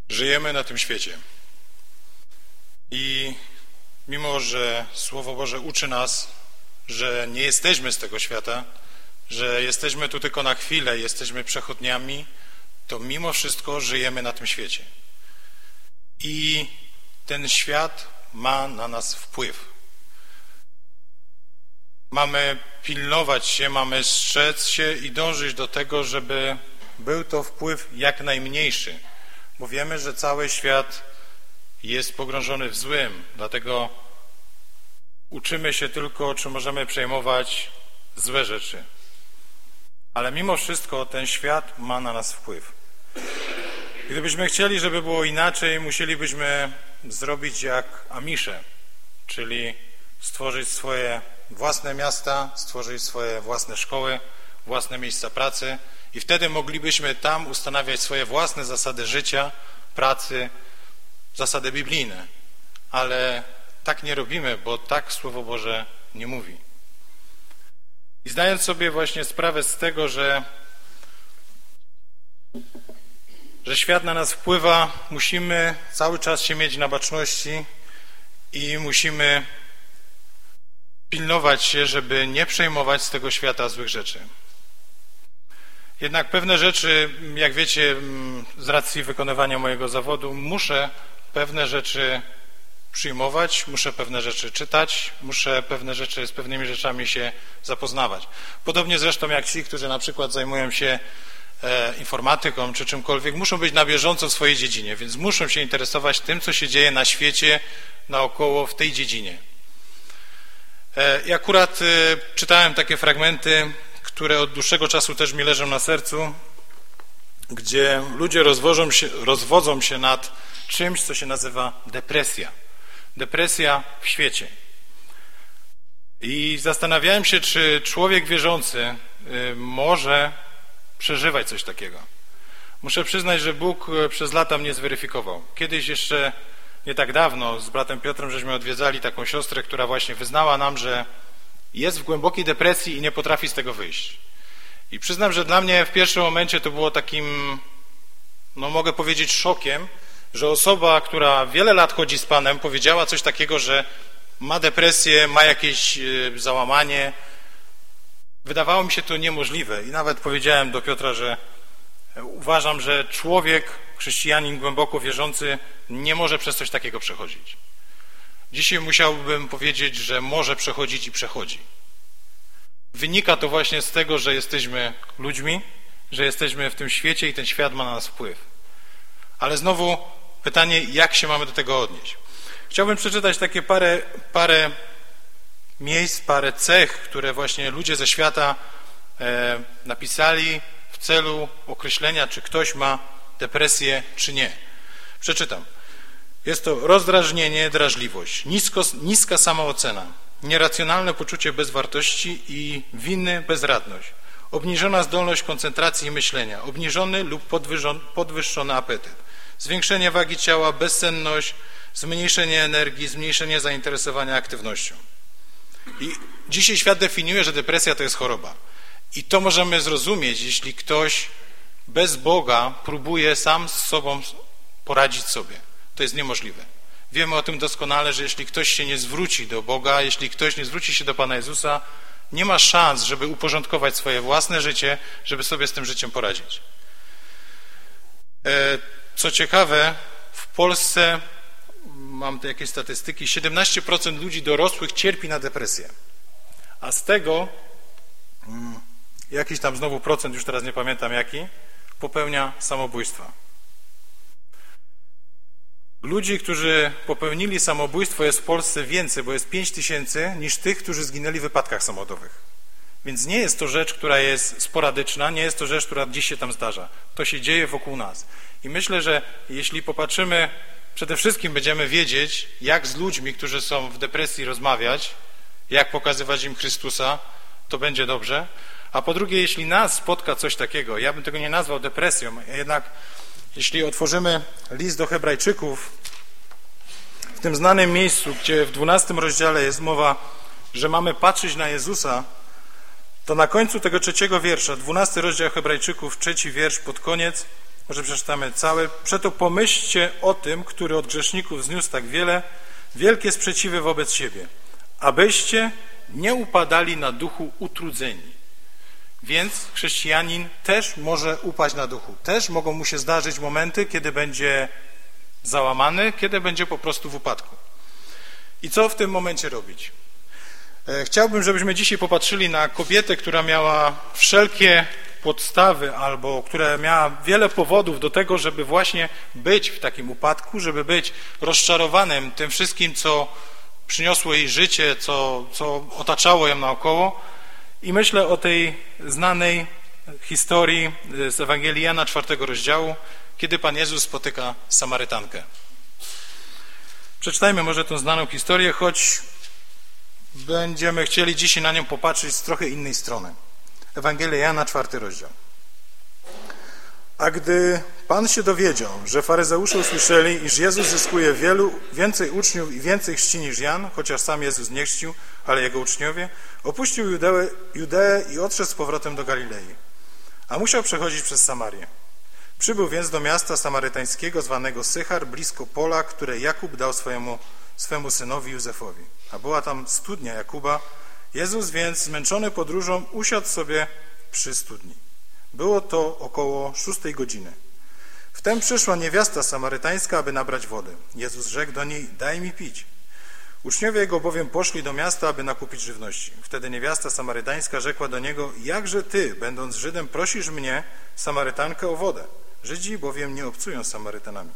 Żyjemy na tym świecie i mimo, że Słowo Boże uczy nas, że nie jesteśmy z tego świata, że jesteśmy tu tylko na chwilę, jesteśmy przechodniami, to mimo wszystko żyjemy na tym świecie. I ten świat ma na nas wpływ. Mamy pilnować się, mamy strzec się i dążyć do tego, żeby był to wpływ jak najmniejszy, bo wiemy, że cały świat jest pogrążony w złym, dlatego uczymy się tylko, czy możemy przejmować złe rzeczy. Ale mimo wszystko ten świat ma na nas wpływ. Gdybyśmy chcieli, żeby było inaczej, musielibyśmy zrobić jak Amisze, czyli stworzyć swoje własne miasta, stworzyć swoje własne szkoły, własne miejsca pracy i wtedy moglibyśmy tam ustanawiać swoje własne zasady życia, pracy, zasady biblijne. Ale tak nie robimy, bo tak Słowo Boże nie mówi. I zdając sobie właśnie sprawę z tego, że świat na nas wpływa, musimy cały czas się mieć na baczności i musimy pilnować się, żeby nie przejmować z tego świata złych rzeczy. Jednak pewne rzeczy, jak wiecie, z racji wykonywania mojego zawodu, muszę pewne rzeczy przyjmować, muszę pewne rzeczy czytać, muszę z pewnymi rzeczami się zapoznawać. Podobnie zresztą jak ci, którzy na przykład zajmują się informatyką czy czymkolwiek, muszą być na bieżąco w swojej dziedzinie, więc muszą się interesować tym, co się dzieje na świecie, naokoło w tej dziedzinie. I akurat czytałem takie fragmenty, które od dłuższego czasu też mi leżą na sercu, gdzie ludzie rozwodzą się nad czymś, co się nazywa depresja. Depresja w świecie. I zastanawiałem się, czy człowiek wierzący może przeżywać coś takiego. Muszę przyznać, że Bóg przez lata mnie zweryfikował. Kiedyś jeszcze nie tak dawno z bratem Piotrem żeśmy odwiedzali taką siostrę, która właśnie wyznała nam, że jest w głębokiej depresji i nie potrafi z tego wyjść. I przyznam, że dla mnie w pierwszym momencie to było takim, mogę powiedzieć, szokiem, że osoba, która wiele lat chodzi z Panem, powiedziała coś takiego, że ma depresję, ma jakieś załamanie. Wydawało mi się to niemożliwe i nawet powiedziałem do Piotra, że uważam, że człowiek, chrześcijanin głęboko wierzący nie może przez coś takiego przechodzić. Dzisiaj musiałbym powiedzieć, że może przechodzić i przechodzi. Wynika to właśnie z tego, że jesteśmy ludźmi, że jesteśmy w tym świecie i ten świat ma na nas wpływ. Ale znowu pytanie, jak się mamy do tego odnieść? Chciałbym przeczytać takie parę miejsc, parę cech, które właśnie ludzie ze świata napisali w celu określenia, czy ktoś ma depresję, czy nie. Przeczytam. Jest to rozdrażnienie, drażliwość, niska samoocena, nieracjonalne poczucie bezwartości i winy, bezradność, obniżona zdolność koncentracji i myślenia, obniżony lub podwyższony apetyt, zwiększenie wagi ciała, bezsenność, zmniejszenie energii, zmniejszenie zainteresowania aktywnością. I dzisiaj świat definiuje, że depresja to jest choroba. I to możemy zrozumieć, jeśli ktoś bez Boga próbuje sam z sobą poradzić sobie. To jest niemożliwe. Wiemy o tym doskonale, że jeśli ktoś się nie zwróci do Boga, jeśli ktoś nie zwróci się do Pana Jezusa, nie ma szans, żeby uporządkować swoje własne życie, żeby sobie z tym życiem poradzić. Co ciekawe, w Polsce, mam tu jakieś statystyki, 17% ludzi dorosłych cierpi na depresję. A z tego jakiś tam znowu procent, już teraz nie pamiętam jaki, popełnia samobójstwa. Ludzi, którzy popełnili samobójstwo jest w Polsce więcej, bo jest 5000 niż tych, którzy zginęli w wypadkach samochodowych. Więc nie jest to rzecz, która jest sporadyczna, nie jest to rzecz, która dziś się tam zdarza. To się dzieje wokół nas. I myślę, że jeśli popatrzymy, przede wszystkim będziemy wiedzieć, jak z ludźmi, którzy są w depresji rozmawiać, jak pokazywać im Chrystusa, to będzie dobrze. A po drugie, jeśli nas spotka coś takiego, ja bym tego nie nazwał depresją, jednak jeśli otworzymy list do Hebrajczyków, w tym znanym miejscu, gdzie w 12 rozdziale jest mowa, że mamy patrzeć na Jezusa, to na końcu tego 3 wiersza, 12 rozdział Hebrajczyków, 3 wiersz pod koniec, Może przeczytamy całe. Przeto pomyślcie o tym, który od grzeszników zniósł tak wielkie sprzeciwy wobec siebie, abyście nie upadali na duchu utrudzeni. Więc chrześcijanin też może upaść na duchu. Też mogą mu się zdarzyć momenty, kiedy będzie załamany, kiedy będzie po prostu w upadku. I co w tym momencie robić? Chciałbym, żebyśmy dzisiaj popatrzyli na kobietę, która miała wszelkie podstawy albo która miała wiele powodów do tego, żeby właśnie być w takim upadku, żeby być rozczarowanym tym wszystkim, co przyniosło jej życie, co otaczało ją naokoło. I myślę o tej znanej historii z Ewangelii Jana 4 rozdziału, kiedy Pan Jezus spotyka Samarytankę. Przeczytajmy może tę znaną historię, choć będziemy chcieli dzisiaj na nią popatrzeć z trochę innej strony. Ewangelia Jana 4 rozdział. A gdy Pan się dowiedział, że faryzeusze usłyszeli, iż Jezus zyskuje więcej uczniów i więcej chrzci niż Jan, chociaż sam Jezus nie chrzcił, ale jego uczniowie, opuścił Judeę i odszedł z powrotem do Galilei. A musiał przechodzić przez Samarię. Przybył więc do miasta samarytańskiego zwanego Sychar, blisko pola, które Jakub dał swemu synowi Józefowi. A była tam studnia Jakuba. Jezus więc, zmęczony podróżą, usiadł sobie przy studni. Było to około 6 godziny. Wtem przyszła niewiasta samarytańska, aby nabrać wody. Jezus rzekł do niej: daj mi pić. Uczniowie jego bowiem poszli do miasta, aby nakupić żywności. Wtedy niewiasta samarytańska rzekła do niego: jakże ty, będąc Żydem, prosisz mnie, Samarytankę, o wodę? Żydzi bowiem nie obcują z Samarytanami.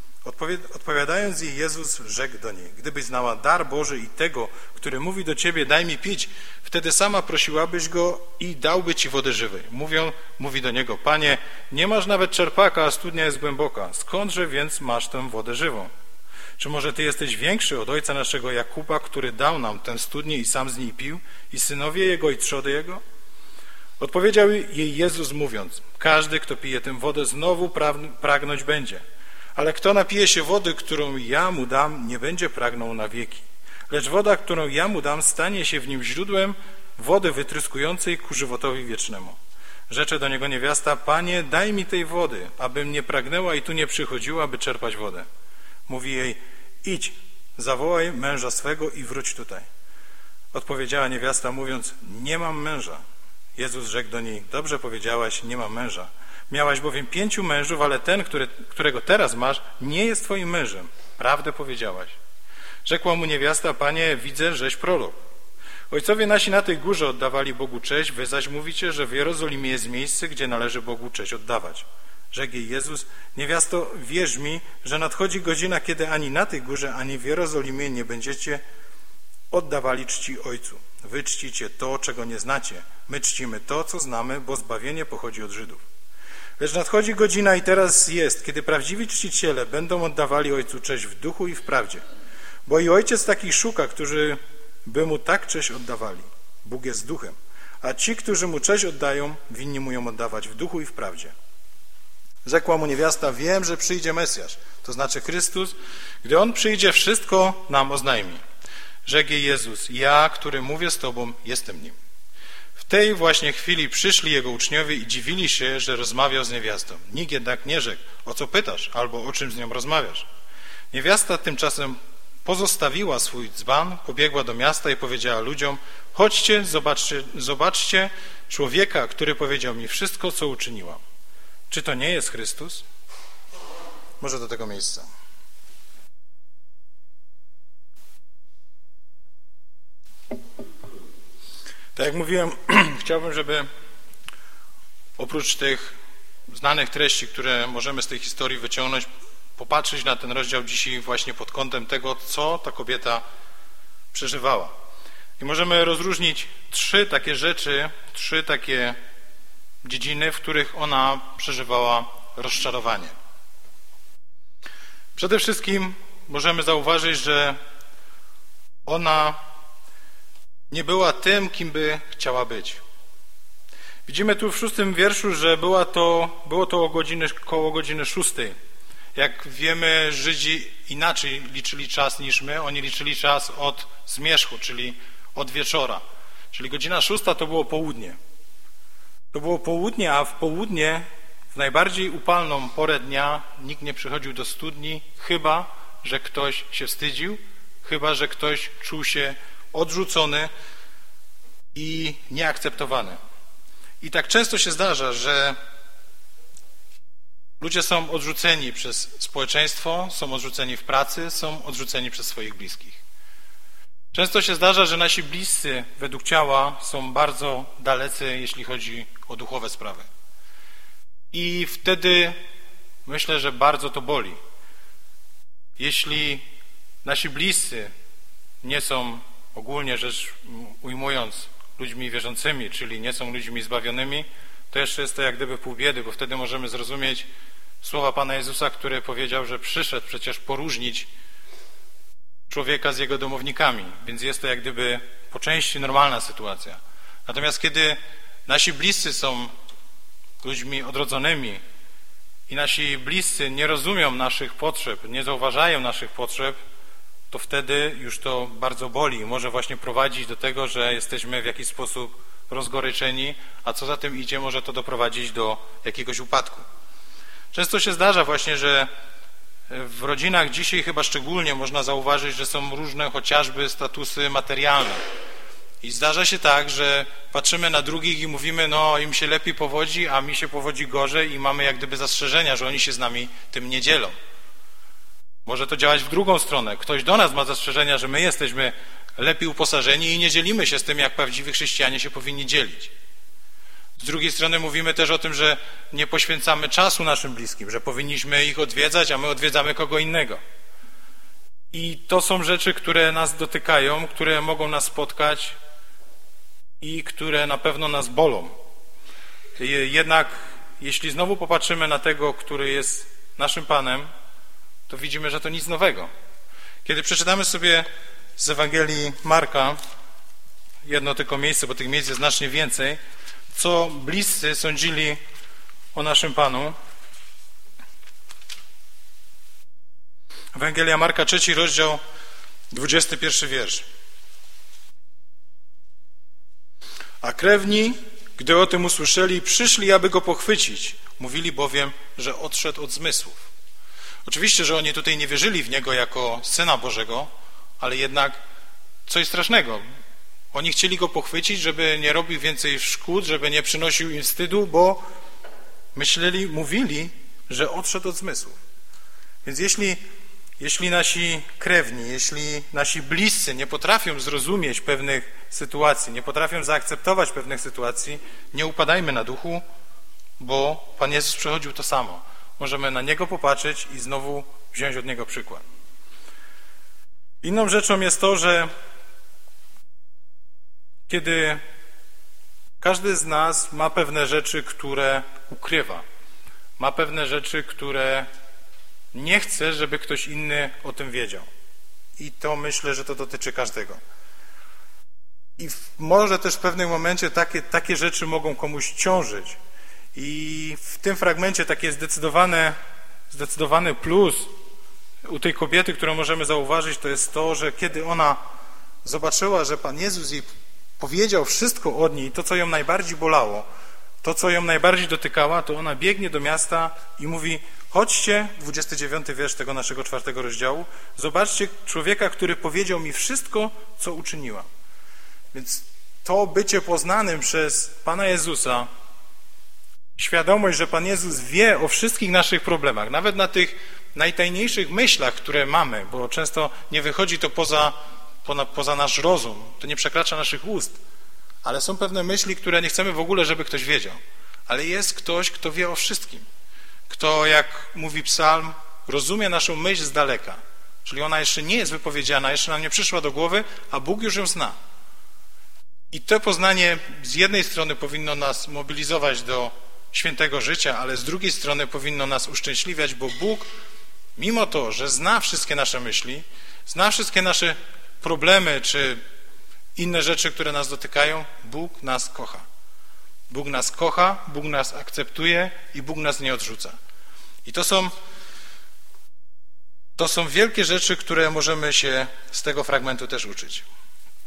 Odpowiadając jej, Jezus rzekł do niej: gdybyś znała dar Boży i tego, który mówi do ciebie: daj mi pić, wtedy sama prosiłabyś go i dałby ci wody żywej. Mówi do niego: Panie, nie masz nawet czerpaka, a studnia jest głęboka. Skądże więc masz tę wodę żywą? Czy może ty jesteś większy od ojca naszego Jakuba, który dał nam tę studnię i sam z niej pił, i synowie jego, i trzody jego? Odpowiedział jej Jezus, mówiąc: każdy, kto pije tę wodę, znowu pragnąć będzie. Ale kto napije się wody, którą ja mu dam, nie będzie pragnął na wieki. Lecz woda, którą ja mu dam, stanie się w nim źródłem wody wytryskującej ku żywotowi wiecznemu. Rzecze do niego niewiasta: Panie, daj mi tej wody, abym nie pragnęła i tu nie przychodziła, aby czerpać wodę. Mówi jej: idź, zawołaj męża swego i wróć tutaj. Odpowiedziała niewiasta, mówiąc: nie mam męża. Jezus rzekł do niej: dobrze powiedziałaś, nie mam męża. Miałaś bowiem 5 mężów, ale ten, którego teraz masz, nie jest twoim mężem. Prawdę powiedziałaś. Rzekła mu niewiasta: Panie, widzę, żeś prorok. Ojcowie nasi na tej górze oddawali Bogu cześć, wy zaś mówicie, że w Jerozolimie jest miejsce, gdzie należy Bogu cześć oddawać. Rzekł jej Jezus: niewiasto, wierz mi, że nadchodzi godzina, kiedy ani na tej górze, ani w Jerozolimie nie będziecie oddawali czci Ojcu. Wy czcicie to, czego nie znacie. My czcimy to, co znamy, bo zbawienie pochodzi od Żydów. Lecz nadchodzi godzina i teraz jest, kiedy prawdziwi czciciele będą oddawali Ojcu cześć w duchu i w prawdzie. Bo i Ojciec takich szuka, którzy by Mu tak cześć oddawali. Bóg jest duchem, a ci, którzy Mu cześć oddają, winni Mu ją oddawać w duchu i w prawdzie. Rzekła mu niewiasta: wiem, że przyjdzie Mesjasz, to znaczy Chrystus. Gdy On przyjdzie, wszystko nam oznajmi. Rzekł jej Jezus: ja, który mówię z Tobą, jestem Nim. W tej właśnie chwili przyszli Jego uczniowie i dziwili się, że rozmawiał z niewiastą. Nikt jednak nie rzekł: o co pytasz, albo o czym z nią rozmawiasz. Niewiasta tymczasem pozostawiła swój dzban, pobiegła do miasta i powiedziała ludziom: chodźcie, zobaczcie człowieka, który powiedział mi wszystko, co uczyniłam. Czy to nie jest Chrystus? Może do tego miejsca. Tak jak mówiłem, chciałbym, żeby oprócz tych znanych treści, które możemy z tej historii wyciągnąć, popatrzeć na ten rozdział dzisiaj właśnie pod kątem tego, co ta kobieta przeżywała. I możemy rozróżnić 3 takie rzeczy, 3 takie dziedziny, w których ona przeżywała rozczarowanie. Przede wszystkim możemy zauważyć, że ona nie była tym, kim by chciała być. Widzimy tu w 6 wierszu, że było to koło godziny 6. Jak wiemy, Żydzi inaczej liczyli czas niż my. Oni liczyli czas od zmierzchu, czyli od wieczora. Czyli godzina 6 to było południe. To było południe, a w południe w najbardziej upalną porę dnia nikt nie przychodził do studni, chyba że ktoś się wstydził, chyba że ktoś czuł się odrzucony i nieakceptowany. I tak często się zdarza, że ludzie są odrzuceni przez społeczeństwo, są odrzuceni w pracy, są odrzuceni przez swoich bliskich. Często się zdarza, że nasi bliscy według ciała są bardzo dalecy, jeśli chodzi o duchowe sprawy. I wtedy myślę, że bardzo to boli. Jeśli nasi bliscy nie są, ogólnie rzecz ujmując, ludźmi wierzącymi, czyli nie są ludźmi zbawionymi, to jeszcze jest to jak gdyby pół biedy, bo wtedy możemy zrozumieć słowa Pana Jezusa, który powiedział, że przyszedł przecież poróżnić człowieka z jego domownikami, więc jest to jak gdyby po części normalna sytuacja. Natomiast kiedy nasi bliscy są ludźmi odrodzonymi i nasi bliscy nie rozumią naszych potrzeb, nie zauważają naszych potrzeb, to wtedy już to bardzo boli i może właśnie prowadzić do tego, że jesteśmy w jakiś sposób rozgoryczeni, a co za tym idzie, może to doprowadzić do jakiegoś upadku. Często się zdarza właśnie, że w rodzinach dzisiaj chyba szczególnie można zauważyć, że są różne chociażby statusy materialne. I zdarza się tak, że patrzymy na drugich i mówimy, no im się lepiej powodzi, a mi się powodzi gorzej i mamy jak gdyby zastrzeżenia, że oni się z nami tym nie dzielą. Może to działać w drugą stronę. Ktoś do nas ma zastrzeżenia, że my jesteśmy lepiej uposażeni i nie dzielimy się z tym, jak prawdziwi chrześcijanie się powinni dzielić. Z drugiej strony mówimy też o tym, że nie poświęcamy czasu naszym bliskim, że powinniśmy ich odwiedzać, a my odwiedzamy kogo innego. I to są rzeczy, które nas dotykają, które mogą nas spotkać i które na pewno nas bolą. Jednak jeśli znowu popatrzymy na tego, który jest naszym Panem, to widzimy, że to nic nowego. Kiedy przeczytamy sobie z Ewangelii Marka, jedno tylko miejsce, bo tych miejsc jest znacznie więcej, co bliscy sądzili o naszym Panu. Ewangelia Marka, 3 rozdział, 21 wiersz. A krewni, gdy o tym usłyszeli, przyszli, aby go pochwycić. Mówili bowiem, że odszedł od zmysłów. Oczywiście, że oni tutaj nie wierzyli w Niego jako Syna Bożego, ale jednak coś strasznego. Oni chcieli go pochwycić, żeby nie robił więcej szkód, żeby nie przynosił im wstydu, bo mówili, że odszedł od zmysłów. Więc jeśli nasi krewni, jeśli nasi bliscy nie potrafią zrozumieć pewnych sytuacji, nie potrafią zaakceptować pewnych sytuacji, nie upadajmy na duchu, bo Pan Jezus przechodził to samo. Możemy na Niego popatrzeć i znowu wziąć od Niego przykład. Inną rzeczą jest to, że kiedy każdy z nas ma pewne rzeczy, które ukrywa, ma pewne rzeczy, które nie chce, żeby ktoś inny o tym wiedział. I to myślę, że to dotyczy każdego. I może też w pewnym momencie takie rzeczy mogą komuś ciążyć. I w tym fragmencie takie zdecydowany plus u tej kobiety, którą możemy zauważyć, to jest to, że kiedy ona zobaczyła, że Pan Jezus jej powiedział wszystko od niej, to co ją najbardziej bolało, to co ją najbardziej dotykała, to ona biegnie do miasta i mówi: chodźcie, 29 wiersz tego naszego 4 rozdziału, zobaczcie człowieka, który powiedział mi wszystko, co uczyniła. Więc to bycie poznanym przez Pana Jezusa, świadomość, że Pan Jezus wie o wszystkich naszych problemach, nawet na tych najtajniejszych myślach, które mamy, bo często nie wychodzi to poza nasz rozum, to nie przekracza naszych ust, ale są pewne myśli, które nie chcemy w ogóle, żeby ktoś wiedział. Ale jest ktoś, kto wie o wszystkim. Kto, jak mówi psalm, rozumie naszą myśl z daleka. Czyli ona jeszcze nie jest wypowiedziana, jeszcze nam nie przyszła do głowy, a Bóg już ją zna. I to poznanie z jednej strony powinno nas mobilizować do świętego życia, ale z drugiej strony powinno nas uszczęśliwiać, bo Bóg, mimo to, że zna wszystkie nasze myśli, zna wszystkie nasze problemy czy inne rzeczy, które nas dotykają, Bóg nas kocha. Bóg nas kocha, Bóg nas akceptuje i Bóg nas nie odrzuca. I to są wielkie rzeczy, które możemy się z tego fragmentu też uczyć.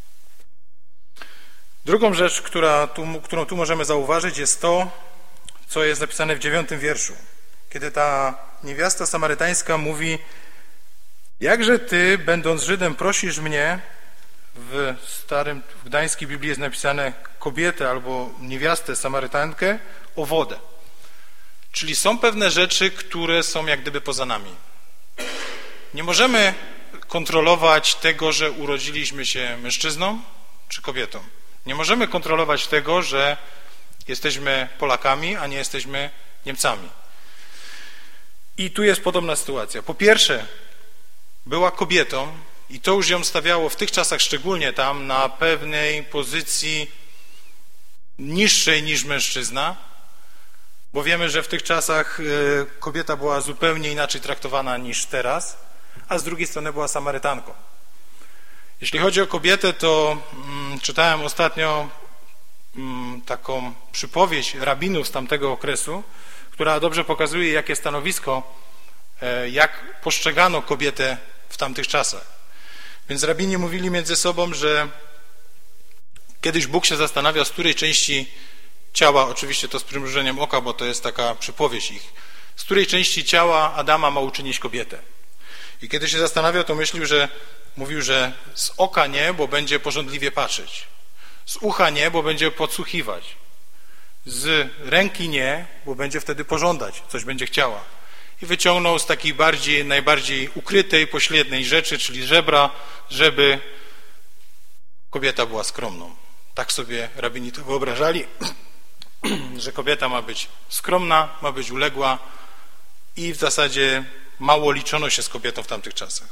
Drugą rzecz, którą tu możemy zauważyć, jest to, co jest zapisane w 9 wierszu, kiedy ta niewiasta samarytańska mówi: jakże ty, będąc Żydem, prosisz mnie, w gdańskiej Biblii jest napisane kobietę albo niewiastę Samarytankę, o wodę. Czyli są pewne rzeczy, które są jak gdyby poza nami. Nie możemy kontrolować tego, że urodziliśmy się mężczyzną czy kobietą. Nie możemy kontrolować tego, że jesteśmy Polakami, a nie jesteśmy Niemcami. I tu jest podobna sytuacja. Po pierwsze, była kobietą i to już ją stawiało w tych czasach szczególnie tam na pewnej pozycji niższej niż mężczyzna, bo wiemy, że w tych czasach kobieta była zupełnie inaczej traktowana niż teraz, a z drugiej strony była Samarytanką. Jeśli chodzi o kobietę, to czytałem ostatnio taką przypowieść rabinów z tamtego okresu, która dobrze pokazuje, jakie stanowisko, jak postrzegano kobietę w tamtych czasach. Więc rabini mówili między sobą, że kiedyś Bóg się zastanawia, z której części ciała, oczywiście to z przymrużeniem oka, bo to jest taka przypowieść ich, z której części ciała Adama ma uczynić kobietę. I kiedy się zastanawiał, to mówił, że z oka nie, bo będzie pożądliwie patrzeć. Z ucha nie, bo będzie podsłuchiwać. Z ręki nie, bo będzie wtedy pożądać, coś będzie chciała. I wyciągnął z takiej najbardziej ukrytej, pośredniej rzeczy, czyli żebra, żeby kobieta była skromną. Tak sobie rabini to wyobrażali, że kobieta ma być skromna, ma być uległa i w zasadzie mało liczono się z kobietą w tamtych czasach.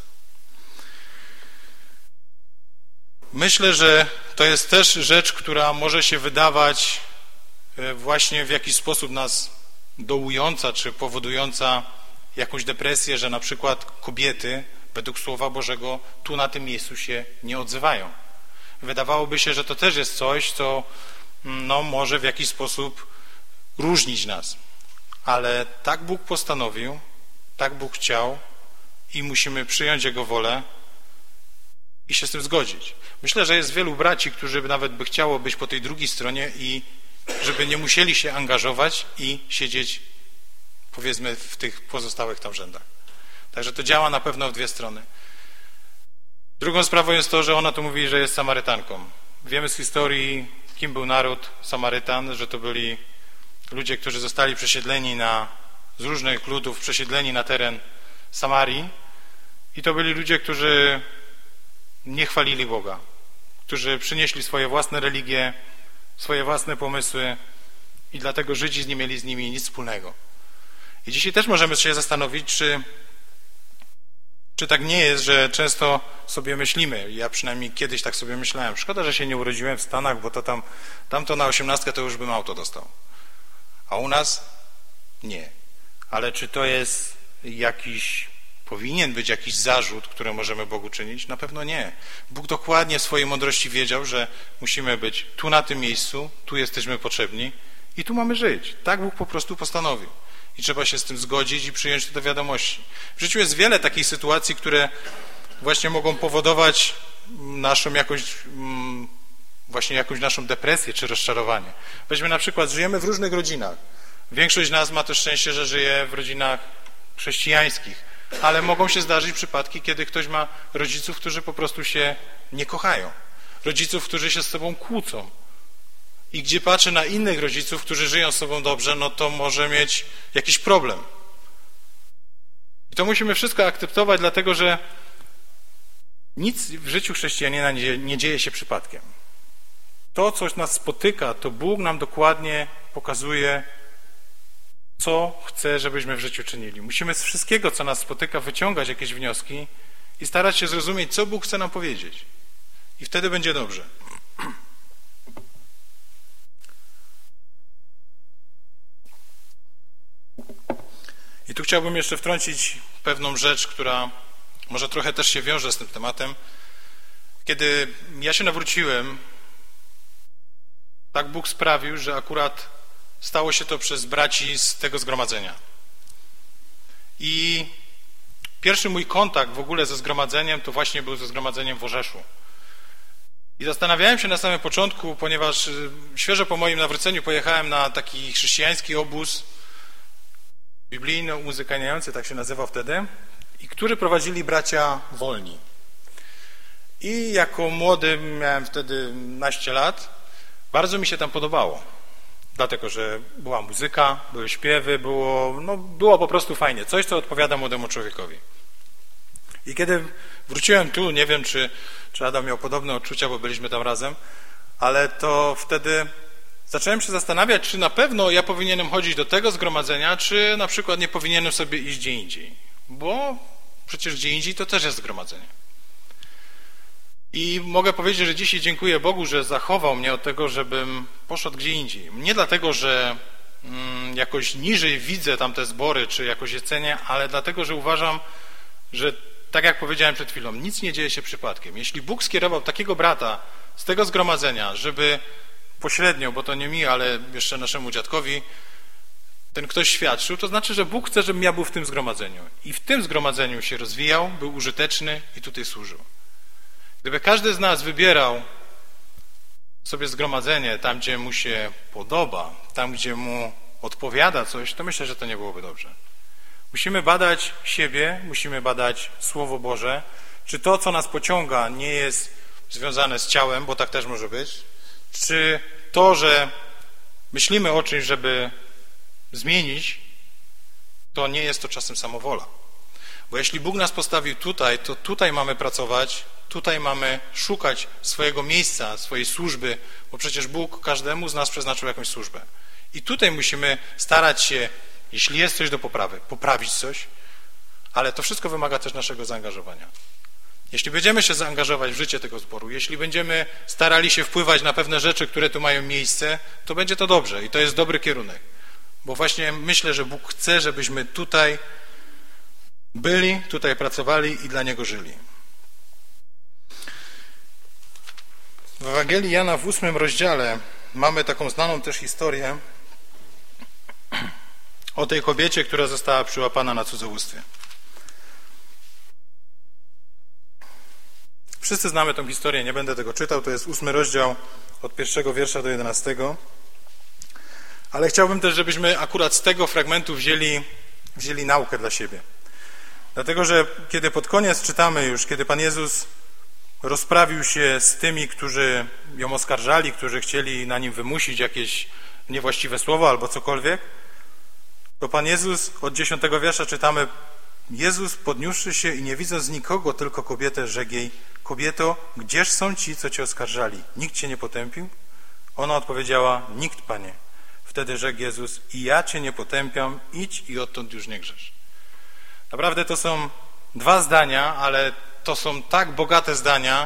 Myślę, że to jest też rzecz, która może się wydawać właśnie w jakiś sposób nas dołująca, czy powodująca jakąś depresję, że na przykład kobiety, według Słowa Bożego, tu na tym miejscu się nie odzywają. Wydawałoby się, że to też jest coś, co może w jakiś sposób różnić nas. Ale tak Bóg postanowił, tak Bóg chciał i musimy przyjąć Jego wolę i się z tym zgodzić. Myślę, że jest wielu braci, którzy nawet by chciało być po tej drugiej stronie i żeby nie musieli się angażować i siedzieć, powiedzmy, w tych pozostałych tam rzędach. Także to działa na pewno w dwie strony. Drugą sprawą jest to, że ona tu mówi, że jest Samarytanką. Wiemy z historii, kim był naród Samarytan, że to byli ludzie, którzy zostali przesiedleni z różnych ludów, przesiedleni na teren Samarii i to byli ludzie, którzy nie chwalili Boga, którzy przynieśli swoje własne religie, swoje własne pomysły i dlatego Żydzi nie mieli z nimi nic wspólnego. I dzisiaj też możemy się zastanowić, czy tak nie jest, że często sobie myślimy, ja przynajmniej kiedyś tak sobie myślałem, szkoda, że się nie urodziłem w Stanach, bo to tamto na 18 to już bym auto dostał. A u nas nie. Ale czy to jest powinien być jakiś zarzut, który możemy Bogu czynić? Na pewno nie. Bóg dokładnie w swojej mądrości wiedział, że musimy być tu na tym miejscu, tu jesteśmy potrzebni i tu mamy żyć. Tak Bóg po prostu postanowił. I trzeba się z tym zgodzić i przyjąć to do wiadomości. W życiu jest wiele takich sytuacji, które właśnie mogą powodować jakąś naszą depresję czy rozczarowanie. Weźmy na przykład, żyjemy w różnych rodzinach. Większość z nas ma to szczęście, że żyje w rodzinach chrześcijańskich, ale mogą się zdarzyć przypadki, kiedy ktoś ma rodziców, którzy po prostu się nie kochają. Rodziców, którzy się z sobą kłócą. I gdzie patrzy na innych rodziców, którzy żyją z sobą dobrze, to może mieć jakiś problem. I to musimy wszystko akceptować, dlatego że nic w życiu chrześcijanina nie dzieje się przypadkiem. To, co nas spotyka, to Bóg nam dokładnie pokazuje, co chce, żebyśmy w życiu czynili. Musimy z wszystkiego, co nas spotyka, wyciągać jakieś wnioski i starać się zrozumieć, co Bóg chce nam powiedzieć. I wtedy będzie dobrze. I tu chciałbym jeszcze wtrącić pewną rzecz, która może trochę też się wiąże z tym tematem. Kiedy ja się nawróciłem, tak Bóg sprawił, że akurat stało się to przez braci z tego zgromadzenia. I pierwszy mój kontakt w ogóle ze zgromadzeniem to właśnie był ze zgromadzeniem w Orzeszu. I zastanawiałem się na samym początku, ponieważ świeżo po moim nawróceniu pojechałem na taki chrześcijański obóz biblijno-umuzykalniający, tak się nazywał wtedy, i który prowadzili bracia Wolni. I jako młody, miałem wtedy 12 lat, bardzo mi się tam podobało. Dlatego, że była muzyka, były śpiewy, było po prostu fajnie. Coś, co odpowiada młodemu człowiekowi. I kiedy wróciłem tu, nie wiem, czy Adam miał podobne odczucia, bo byliśmy tam razem, ale to wtedy zacząłem się zastanawiać, czy na pewno ja powinienem chodzić do tego zgromadzenia, czy na przykład nie powinienem sobie iść gdzie indziej. Bo przecież gdzie indziej to też jest zgromadzenie. I mogę powiedzieć, że dzisiaj dziękuję Bogu, że zachował mnie od tego, żebym poszedł gdzie indziej. Nie dlatego, że jakoś niżej widzę tamte zbory, czy jakoś je cenię, ale dlatego, że uważam, że tak jak powiedziałem przed chwilą, nic nie dzieje się przypadkiem. Jeśli Bóg skierował takiego brata z tego zgromadzenia, żeby pośrednio, bo to nie mi, ale jeszcze naszemu dziadkowi, ten ktoś świadczył, to znaczy, że Bóg chce, żebym ja był w tym zgromadzeniu. I w tym zgromadzeniu się rozwijał, był użyteczny i tutaj służył. Gdyby każdy z nas wybierał sobie zgromadzenie tam, gdzie mu się podoba, tam, gdzie mu odpowiada coś, to myślę, że to nie byłoby dobrze. Musimy badać siebie, musimy badać Słowo Boże, czy to, co nas pociąga, nie jest związane z ciałem, bo tak też może być, czy to, że myślimy o czymś, żeby zmienić, to nie jest to czasem samowola. Bo jeśli Bóg nas postawił tutaj, to tutaj mamy pracować, tutaj mamy szukać swojego miejsca, swojej służby, bo przecież Bóg każdemu z nas przeznaczył jakąś służbę. I tutaj musimy starać się, jeśli jest coś do poprawy, poprawić coś, ale to wszystko wymaga też naszego zaangażowania. Jeśli będziemy się zaangażować w życie tego zboru, jeśli będziemy starali się wpływać na pewne rzeczy, które tu mają miejsce, to będzie to dobrze i to jest dobry kierunek. Bo właśnie myślę, że Bóg chce, żebyśmy tutaj byli, tutaj pracowali i dla Niego żyli. W Ewangelii Jana w 8 rozdziale mamy taką znaną też historię o tej kobiecie, która została przyłapana na cudzołóstwie. Wszyscy znamy tę historię, nie będę tego czytał, to jest 8 rozdział od 1 wiersza do 11. Ale chciałbym też, żebyśmy akurat z tego fragmentu wzięli naukę dla siebie. Dlatego, że kiedy pod koniec czytamy już, kiedy Pan Jezus rozprawił się z tymi, którzy ją oskarżali, którzy chcieli na nim wymusić jakieś niewłaściwe słowo albo cokolwiek, to Pan Jezus od 10 wiersza czytamy: Jezus podniósłszy się i nie widząc nikogo, tylko kobietę, rzekł jej: Kobieto, gdzież są ci, co cię oskarżali? Nikt cię nie potępił? Ona odpowiedziała: Nikt, Panie. Wtedy rzekł Jezus: I ja cię nie potępiam, idź i odtąd już nie grzesz. Naprawdę to są dwa zdania, ale to są tak bogate zdania,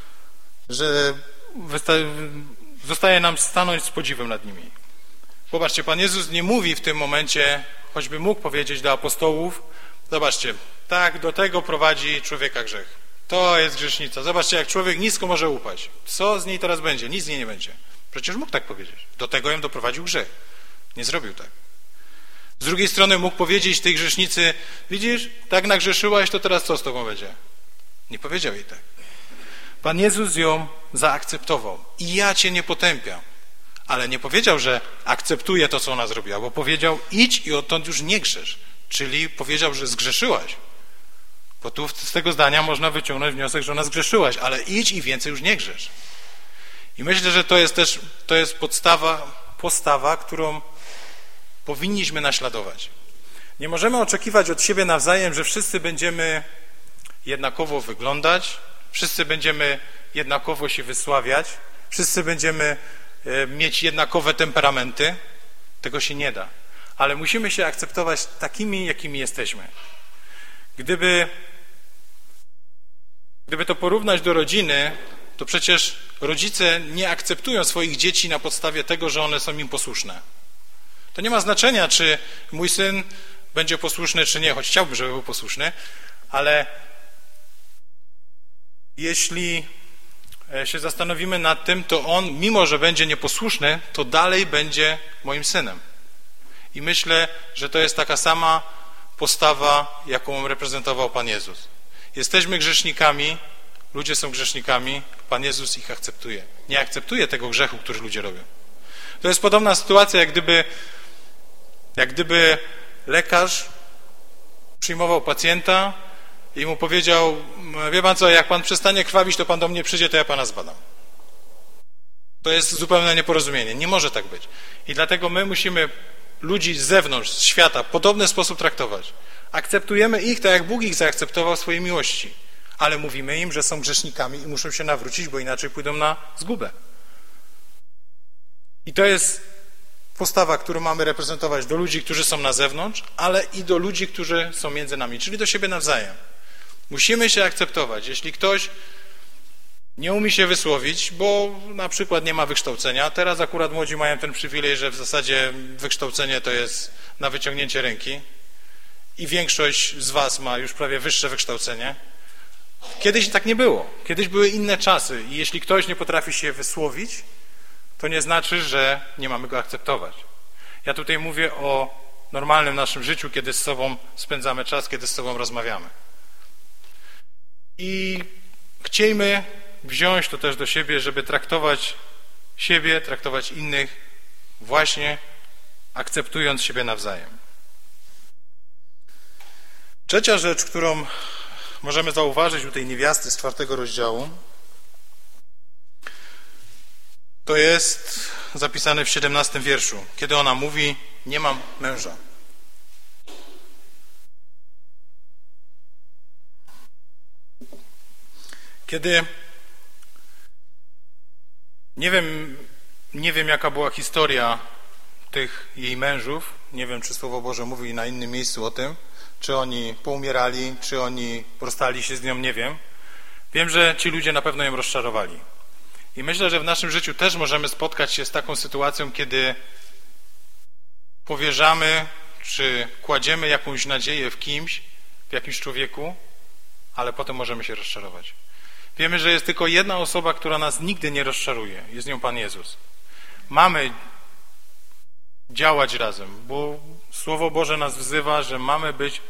że zostaje nam stanąć z podziwem nad nimi. Zobaczcie, Pan Jezus nie mówi w tym momencie, choćby mógł powiedzieć do apostołów: zobaczcie, tak do tego prowadzi człowieka grzech. To jest grzesznica. Zobaczcie, jak człowiek nisko może upaść. Co z niej teraz będzie? Nic z niej nie będzie. Przecież mógł tak powiedzieć. Do tego ją doprowadził grzech. Nie zrobił tak. Z drugiej strony mógł powiedzieć tej grzesznicy: widzisz, tak nagrzeszyłaś, to teraz co z tobą będzie? Nie powiedział jej tak. Pan Jezus ją zaakceptował. I ja cię nie potępiam. Ale nie powiedział, że akceptuje to, co ona zrobiła, bo powiedział: idź i odtąd już nie grzesz. Czyli powiedział, że zgrzeszyłaś. Bo tu z tego zdania można wyciągnąć wniosek, że ona zgrzeszyłaś, ale idź i więcej już nie grzesz. I myślę, że to jest postawa, którą powinniśmy naśladować. Nie możemy oczekiwać od siebie nawzajem, że wszyscy będziemy jednakowo wyglądać, wszyscy będziemy jednakowo się wysławiać, wszyscy będziemy mieć jednakowe temperamenty. Tego się nie da. Ale musimy się akceptować takimi, jakimi jesteśmy. Gdyby to porównać do rodziny, to przecież rodzice nie akceptują swoich dzieci na podstawie tego, że one są im posłuszne. To nie ma znaczenia, czy mój syn będzie posłuszny, czy nie, choć chciałbym, żeby był posłuszny, ale jeśli się zastanowimy nad tym, to on, mimo że będzie nieposłuszny, to dalej będzie moim synem. I myślę, że to jest taka sama postawa, jaką reprezentował Pan Jezus. Jesteśmy grzesznikami, ludzie są grzesznikami, Pan Jezus ich akceptuje. Nie akceptuje tego grzechu, który ludzie robią. To jest podobna sytuacja, jak gdyby lekarz przyjmował pacjenta i mu powiedział, wie pan co, jak pan przestanie krwawić, to pan do mnie przyjdzie, to ja pana zbadam. To jest zupełne nieporozumienie. Nie może tak być. I dlatego my musimy ludzi z zewnątrz, z świata w podobny sposób traktować. Akceptujemy ich tak, jak Bóg ich zaakceptował w swojej miłości. Ale mówimy im, że są grzesznikami i muszą się nawrócić, bo inaczej pójdą na zgubę. I to jest postawa, którą mamy reprezentować do ludzi, którzy są na zewnątrz, ale i do ludzi, którzy są między nami, czyli do siebie nawzajem. Musimy się akceptować. Jeśli ktoś nie umie się wysłowić, bo na przykład nie ma wykształcenia, teraz akurat młodzi mają ten przywilej, że w zasadzie wykształcenie to jest na wyciągnięcie ręki i większość z was ma już prawie wyższe wykształcenie. Kiedyś tak nie było. Kiedyś były inne czasy i jeśli ktoś nie potrafi się wysłowić, to nie znaczy, że nie mamy go akceptować. Ja tutaj mówię o normalnym naszym życiu, kiedy z sobą spędzamy czas, kiedy z sobą rozmawiamy. I chciejmy wziąć to też do siebie, żeby traktować siebie, traktować innych właśnie akceptując siebie nawzajem. Trzecia rzecz, którą możemy zauważyć u tej niewiasty z 4 rozdziału, to jest zapisane w 17 wierszu, kiedy ona mówi, nie mam męża. Kiedy nie wiem jaka była historia tych jej mężów, nie wiem czy Słowo Boże mówi na innym miejscu o tym, czy oni poumierali, czy oni rozstali się z nią, nie wiem. Wiem, że ci ludzie na pewno ją rozczarowali. I myślę, że w naszym życiu też możemy spotkać się z taką sytuacją, kiedy powierzamy, czy kładziemy jakąś nadzieję w kimś, w jakimś człowieku, ale potem możemy się rozczarować. Wiemy, że jest tylko jedna osoba, która nas nigdy nie rozczaruje. Jest nią Pan Jezus. Mamy działać razem, bo Słowo Boże nas wzywa, że mamy być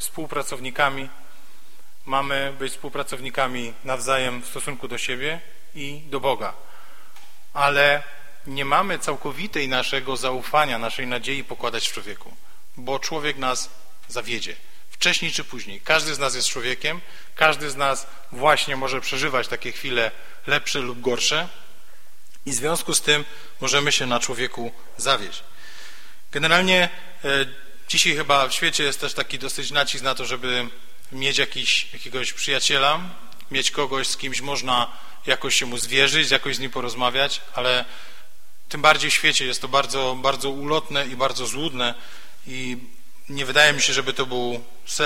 współpracownikami nawzajem w stosunku do siebie i do Boga. Ale nie mamy całkowitej naszego zaufania, naszej nadziei pokładać w człowieku, bo człowiek nas zawiedzie. Wcześniej czy później. Każdy z nas jest człowiekiem, każdy z nas właśnie może przeżywać takie chwile lepsze lub gorsze i w związku z tym możemy się na człowieku zawieść. Generalnie dzisiaj chyba w świecie jest też taki dosyć nacisk na to, żeby mieć jakiegoś przyjaciela, mieć kogoś, z kimś można jakoś się mu zwierzyć, jakoś z nim porozmawiać, ale tym bardziej w świecie jest to bardzo, bardzo ulotne i bardzo złudne i nie wydaje mi się, żeby to był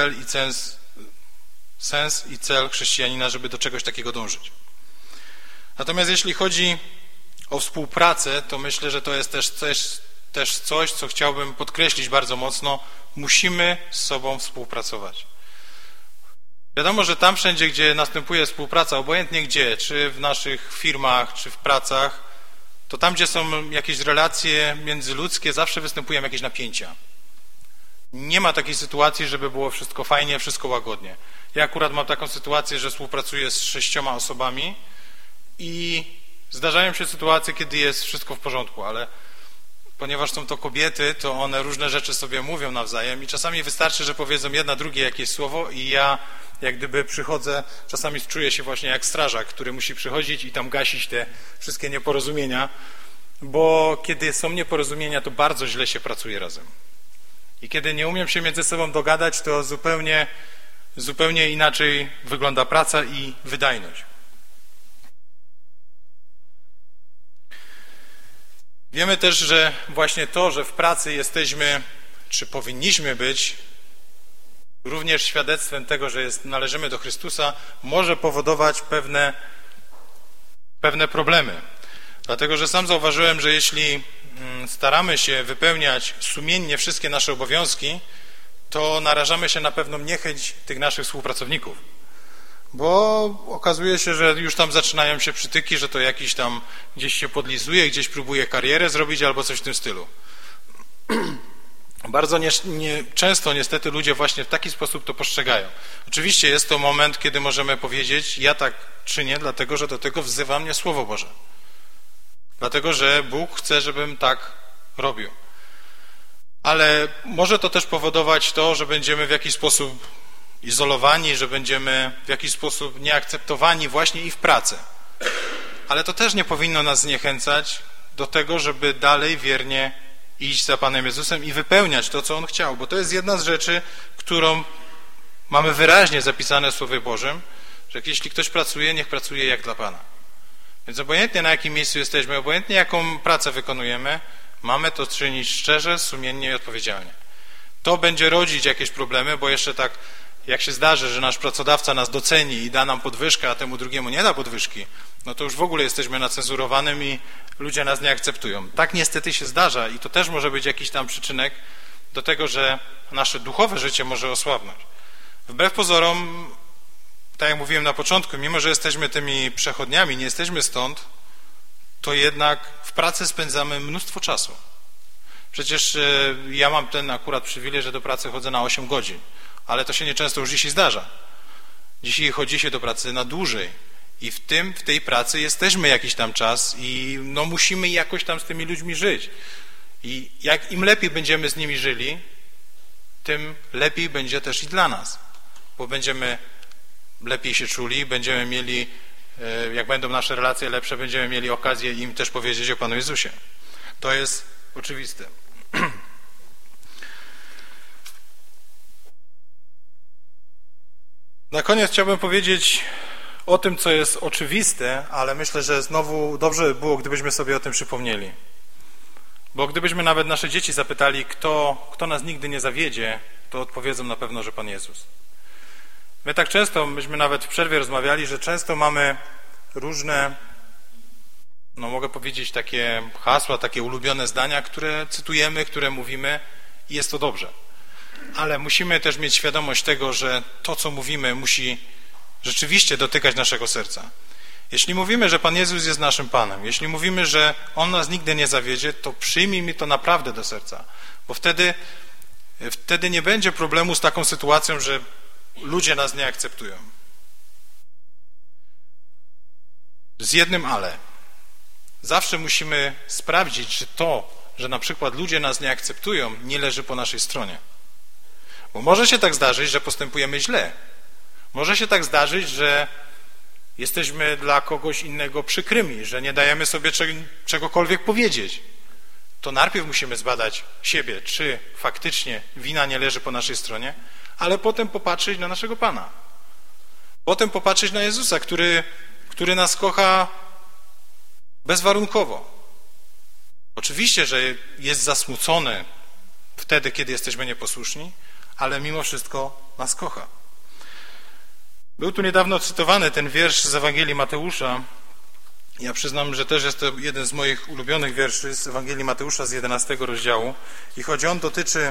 sens i cel chrześcijanina, żeby do czegoś takiego dążyć. Natomiast jeśli chodzi o współpracę, to myślę, że to jest też coś, co chciałbym podkreślić bardzo mocno. Musimy z sobą współpracować. Wiadomo, że tam wszędzie, gdzie następuje współpraca, obojętnie gdzie, czy w naszych firmach, czy w pracach, to tam, gdzie są jakieś relacje międzyludzkie, zawsze występują jakieś napięcia. Nie ma takiej sytuacji, żeby było wszystko fajnie, wszystko łagodnie. Ja akurat mam taką sytuację, że współpracuję z 6 osobami i zdarzają się sytuacje, kiedy jest wszystko w porządku, ale ponieważ są to kobiety, to one różne rzeczy sobie mówią nawzajem i czasami wystarczy, że powiedzą jedna drugiej jakieś słowo i ja jak gdyby przychodzę, czasami czuję się właśnie jak strażak, który musi przychodzić i tam gasić te wszystkie nieporozumienia, bo kiedy są nieporozumienia, to bardzo źle się pracuje razem. I kiedy nie umiem się między sobą dogadać, to zupełnie inaczej wygląda praca i wydajność. Wiemy też, że właśnie to, że w pracy jesteśmy, czy powinniśmy być, również świadectwem tego, że należymy do Chrystusa, może powodować pewne problemy. Dlatego, że sam zauważyłem, że jeśli staramy się wypełniać sumiennie wszystkie nasze obowiązki, to narażamy się na pewną niechęć tych naszych współpracowników. Bo okazuje się, że już tam zaczynają się przytyki, że to jakiś tam gdzieś się podlizuje, gdzieś próbuje karierę zrobić albo coś w tym stylu. Bardzo często niestety ludzie właśnie w taki sposób to postrzegają. Oczywiście jest to moment, kiedy możemy powiedzieć, ja tak czynię, dlatego że do tego wzywa mnie Słowo Boże. Dlatego, że Bóg chce, żebym tak robił. Ale może to też powodować to, że będziemy w jakiś sposób izolowani, że będziemy w jakiś sposób nieakceptowani właśnie i w pracy. Ale to też nie powinno nas zniechęcać do tego, żeby dalej wiernie iść za Panem Jezusem i wypełniać to, co On chciał. Bo to jest jedna z rzeczy, którą mamy wyraźnie zapisane w Słowie Bożym, że jeśli ktoś pracuje, niech pracuje jak dla Pana. Więc obojętnie na jakim miejscu jesteśmy, obojętnie jaką pracę wykonujemy, mamy to czynić szczerze, sumiennie i odpowiedzialnie. To będzie rodzić jakieś problemy, bo jeszcze tak, jak się zdarzy, że nasz pracodawca nas doceni i da nam podwyżkę, a temu drugiemu nie da podwyżki, no to już w ogóle jesteśmy na cenzurowanym i ludzie nas nie akceptują. Tak niestety się zdarza i to też może być jakiś tam przyczynek do tego, że nasze duchowe życie może osłabnąć. Wbrew pozorom, tak jak mówiłem na początku, mimo że jesteśmy tymi przechodniami, nie jesteśmy stąd, to jednak w pracy spędzamy mnóstwo czasu. Przecież ja mam ten akurat przywilej, że do pracy chodzę na 8 godzin, ale to się nieczęsto już dzisiaj zdarza. Dzisiaj chodzi się do pracy na dłużej i w tej pracy jesteśmy jakiś tam czas i no musimy jakoś tam z tymi ludźmi żyć. I jak im lepiej będziemy z nimi żyli, tym lepiej będzie też i dla nas, bo będziemy lepiej się czuli, będziemy mieli, jak będą nasze relacje lepsze, będziemy mieli okazję im też powiedzieć o Panu Jezusie. To jest oczywiste. Na koniec chciałbym powiedzieć o tym, co jest oczywiste, ale myślę, że znowu dobrze by było, gdybyśmy sobie o tym przypomnieli. Bo gdybyśmy nawet nasze dzieci zapytali, kto nas nigdy nie zawiedzie, to odpowiedzą na pewno, że Pan Jezus. My tak często, myśmy nawet w przerwie rozmawiali, że często mamy różne, no mogę powiedzieć, takie hasła, takie ulubione zdania, które cytujemy, które mówimy i jest to dobrze. Ale musimy też mieć świadomość tego, że to, co mówimy, musi rzeczywiście dotykać naszego serca. Jeśli mówimy, że Pan Jezus jest naszym Panem, jeśli mówimy, że On nas nigdy nie zawiedzie, to przyjmij mi to naprawdę do serca, bo wtedy nie będzie problemu z taką sytuacją, że ludzie nas nie akceptują. Z jednym ale. Zawsze musimy sprawdzić, że to, że na przykład ludzie nas nie akceptują, nie leży po naszej stronie. Bo może się tak zdarzyć, że postępujemy źle. Może się tak zdarzyć, że jesteśmy dla kogoś innego przykrymi, że nie dajemy sobie czegokolwiek powiedzieć. To najpierw musimy zbadać siebie, czy faktycznie wina nie leży po naszej stronie, ale potem popatrzeć na naszego Pana. Potem popatrzeć na Jezusa, który nas kocha bezwarunkowo. Oczywiście, że jest zasmucony wtedy, kiedy jesteśmy nieposłuszni, ale mimo wszystko nas kocha. Był tu niedawno cytowany ten wiersz z Ewangelii Mateusza. Ja przyznam, że też jest to jeden z moich ulubionych wierszy z Ewangelii Mateusza z 11 rozdziału. I choć on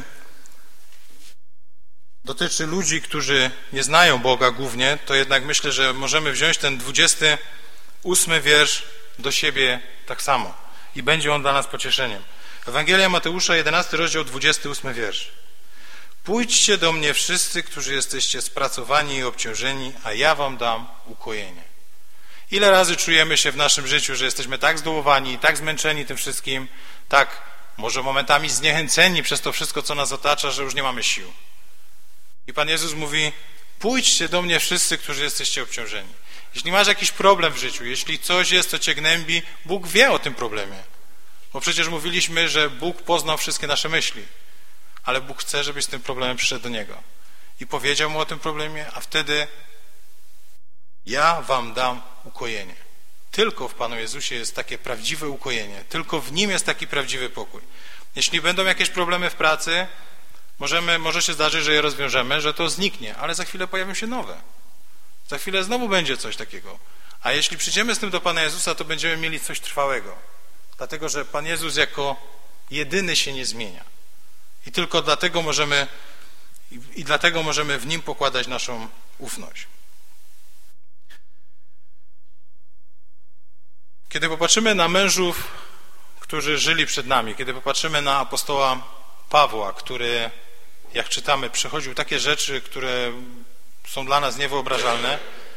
dotyczy ludzi, którzy nie znają Boga głównie, to jednak myślę, że możemy wziąć ten 28 wiersz do siebie tak samo. I będzie on dla nas pocieszeniem. Ewangelia Mateusza, 11 rozdział, 28 wiersz. Pójdźcie do mnie wszyscy, którzy jesteście spracowani i obciążeni, a ja wam dam ukojenie. Ile razy czujemy się w naszym życiu, że jesteśmy tak zdołowani, tak zmęczeni tym wszystkim, tak może momentami zniechęceni przez to wszystko, co nas otacza, że już nie mamy sił. I Pan Jezus mówi, pójdźcie do mnie wszyscy, którzy jesteście obciążeni. Jeśli masz jakiś problem w życiu, jeśli coś jest, co cię gnębi, Bóg wie o tym problemie. Bo przecież mówiliśmy, że Bóg poznał wszystkie nasze myśli. Ale Bóg chce, żebyś z tym problemem przyszedł do Niego. I powiedział mu o tym problemie, a wtedy ja wam dam ukojenie. Tylko w Panu Jezusie jest takie prawdziwe ukojenie. Tylko w Nim jest taki prawdziwy pokój. Jeśli będą jakieś problemy w pracy, może się zdarzyć, że je rozwiążemy, że to zniknie, ale za chwilę pojawią się nowe. Za chwilę znowu będzie coś takiego. A jeśli przyjdziemy z tym do Pana Jezusa, to będziemy mieli coś trwałego. Dlatego, że Pan Jezus jako jedyny się nie zmienia. I tylko dlatego możemy w Nim pokładać naszą ufność. Kiedy popatrzymy na mężów, którzy żyli przed nami, kiedy popatrzymy na apostoła Pawła, który, jak czytamy, przechodził takie rzeczy, które są dla nas niewyobrażalne,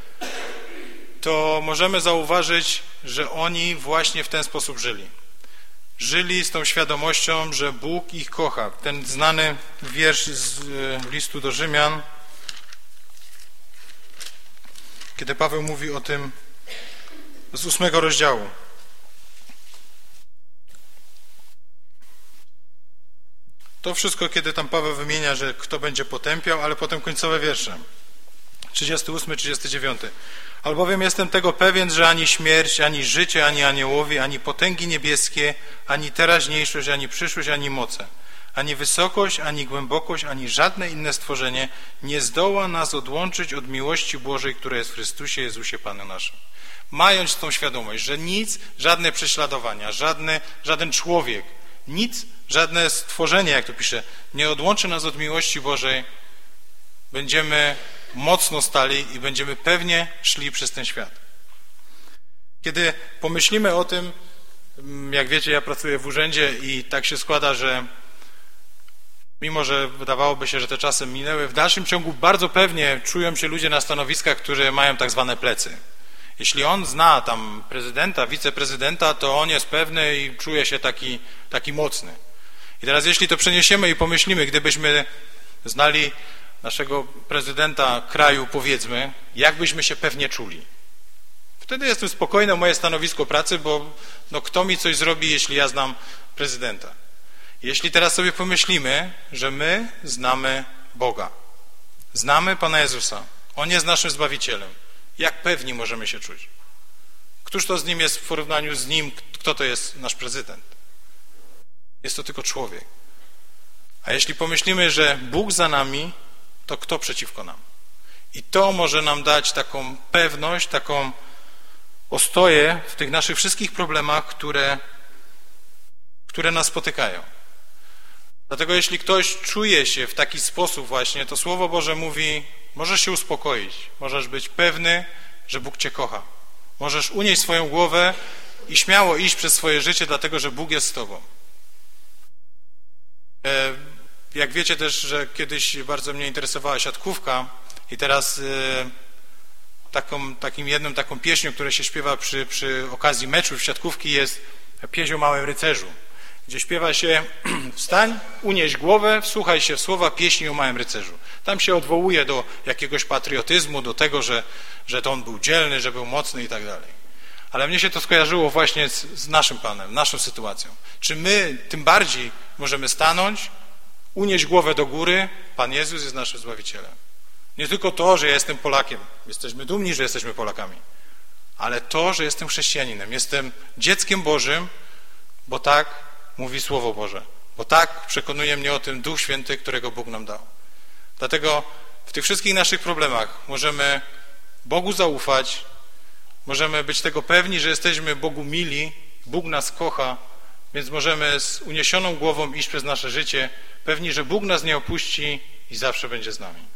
to możemy zauważyć, że oni właśnie w ten sposób żyli. Żyli z tą świadomością, że Bóg ich kocha. Ten znany wiersz z listu do Rzymian, kiedy Paweł mówi o tym z 8 rozdziału. To wszystko, kiedy tam Paweł wymienia, że kto będzie potępiał, ale potem końcowe wiersze. 38, 39. Albowiem jestem tego pewien, że ani śmierć, ani życie, ani aniołowie, ani potęgi niebieskie, ani teraźniejszość, ani przyszłość, ani moce, ani wysokość, ani głębokość, ani żadne inne stworzenie nie zdoła nas odłączyć od miłości Bożej, która jest w Chrystusie Jezusie Panu naszym. Mając tą świadomość, że nic, żadne prześladowania, żaden człowiek, nic, żadne stworzenie, jak to pisze, nie odłączy nas od miłości Bożej, będziemy mocno stali i będziemy pewnie szli przez ten świat. Kiedy pomyślimy o tym, jak wiecie, ja pracuję w urzędzie i tak się składa, że mimo, że wydawałoby się, że te czasy minęły, w dalszym ciągu bardzo pewnie czują się ludzie na stanowiskach, którzy mają tak zwane plecy. Jeśli on zna tam prezydenta, wiceprezydenta, to on jest pewny i czuje się taki mocny. I teraz jeśli to przeniesiemy i pomyślimy, gdybyśmy znali naszego prezydenta kraju, powiedzmy, jak byśmy się pewnie czuli. Wtedy jestem spokojny o moje stanowisko pracy, bo kto mi coś zrobi, jeśli ja znam prezydenta. Jeśli teraz sobie pomyślimy, że my znamy Boga, znamy Pana Jezusa, On jest naszym Zbawicielem, jak pewni możemy się czuć? Któż to z Nim jest w porównaniu z Nim, kto to jest nasz prezydent? Jest to tylko człowiek. A jeśli pomyślimy, że Bóg za nami, to kto przeciwko nam? I to może nam dać taką pewność, taką ostoję w tych naszych wszystkich problemach, które nas spotykają. Dlatego jeśli ktoś czuje się w taki sposób właśnie, to Słowo Boże mówi, możesz się uspokoić, możesz być pewny, że Bóg cię kocha. Możesz unieść swoją głowę i śmiało iść przez swoje życie, dlatego że Bóg jest z tobą. Jak wiecie też, że kiedyś bardzo mnie interesowała siatkówka i teraz taką pieśnią, która się śpiewa przy okazji meczów siatkówki, jest pieśń o Małym Rycerzu, gdzie śpiewa się: wstań, unieś głowę, wsłuchaj się w słowa pieśni o Małym Rycerzu. Tam się odwołuje do jakiegoś patriotyzmu, do tego, że to on był dzielny, że był mocny i tak dalej. Ale mnie się to skojarzyło właśnie z naszym Panem, naszą sytuacją. Czy my tym bardziej możemy stanąć, unieść głowę do góry? Pan Jezus jest naszym Zbawicielem. Nie tylko to, że ja jestem Polakiem, jesteśmy dumni, że jesteśmy Polakami, ale to, że jestem chrześcijaninem, jestem dzieckiem Bożym, bo tak mówi Słowo Boże, bo tak przekonuje mnie o tym Duch Święty, którego Bóg nam dał. Dlatego w tych wszystkich naszych problemach możemy Bogu zaufać, możemy być tego pewni, że jesteśmy Bogu mili, Bóg nas kocha, więc możemy z uniesioną głową iść przez nasze życie, pewni, że Bóg nas nie opuści i zawsze będzie z nami.